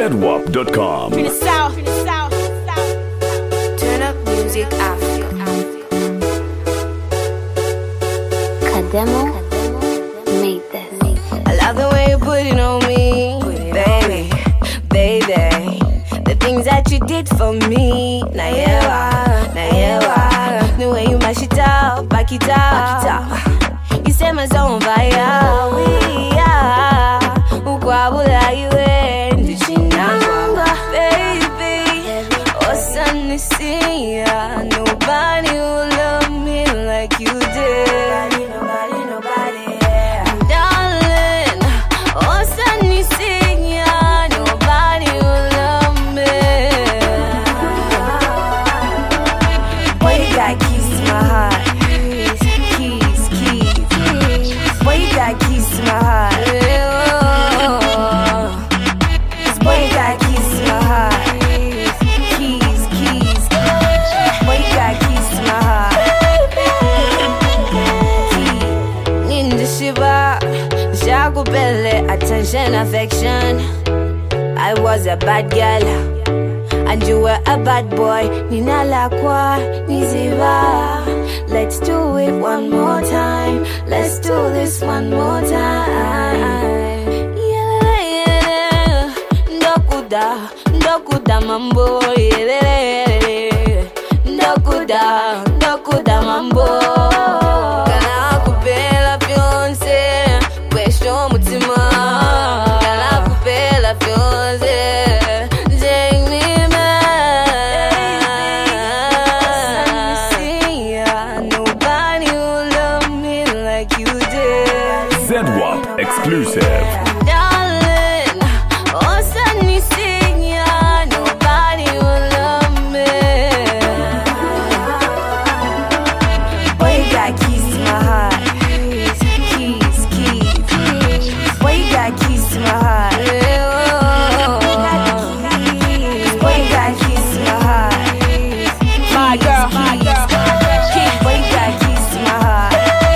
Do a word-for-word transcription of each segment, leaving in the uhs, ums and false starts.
Z W A P dot com. Turn up music Africa. Kademo made this. I love the way you put it on me, baby, baby. The things that you did for me, now yeah, now yeah. The way you mash it up, back it up. You set my soul on fire. We are ukwabula iwe ndichinangwa, baby. Osanisia, nobody will love me like you did. Nobody, nobody, yeah. Darling, Osanisia, nobody will love me. Boy, you got keys to my heart. Keys, keys. Boy, you got keys to my heart. Attention, affection. I was a bad girl, and you were a bad boy. Nina lakwa, niziva. Let's do it one more time. Let's do this one more time. Yeah, yeah. Ndokuda, ndokuda mambo. Yeah, ndokuda, ndokuda mambo. Kana kupela fiance, question mutima. Z W A P exclusive. Darling, Osanisia, nobody will love me. Boy, you got keys to my heart. Keys, keys. Boy, you got keys to my heart. Boy, you got keys to my heart. My girl, my girl. Boy, you got keys to my heart.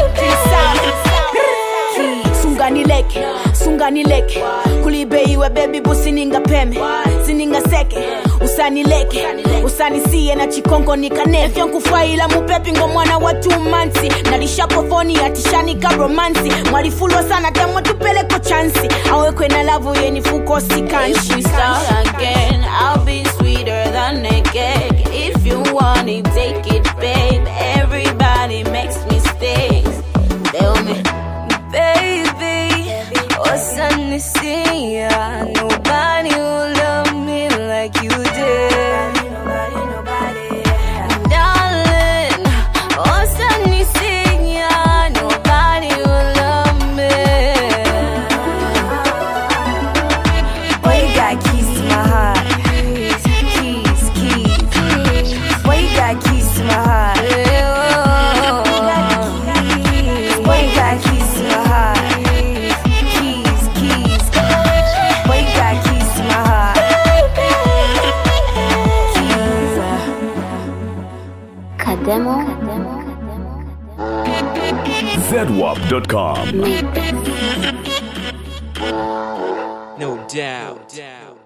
Sunganileke, sunganileke. Kulibeiwe baby bu sininga peme, sininga seke. Usanileke, usanisiye na chikongo nikanefe. Yankufaila mupepi ngo mwana wa two mansi. Nalishapo phoni atishani ka romansi. Mwalifulwa sana temo tupeleko chansi. Awekwe na lavu yeni fuko sikanshi. If we start again, I'll be sweeter than a cake. If you want it, take it, babe. Everybody makes mistakes. Tell me, baby, Osanisia, nobody will love me like you did. Nobody, nobody, yeah. Darling, Osanisia, nobody will love me. Boy, you got keys to my heart. Keys, keys. Boy, you got keys to my heart. Boy, you got keys to my heart. Kademo Z W A P dot com. made this. No doubt.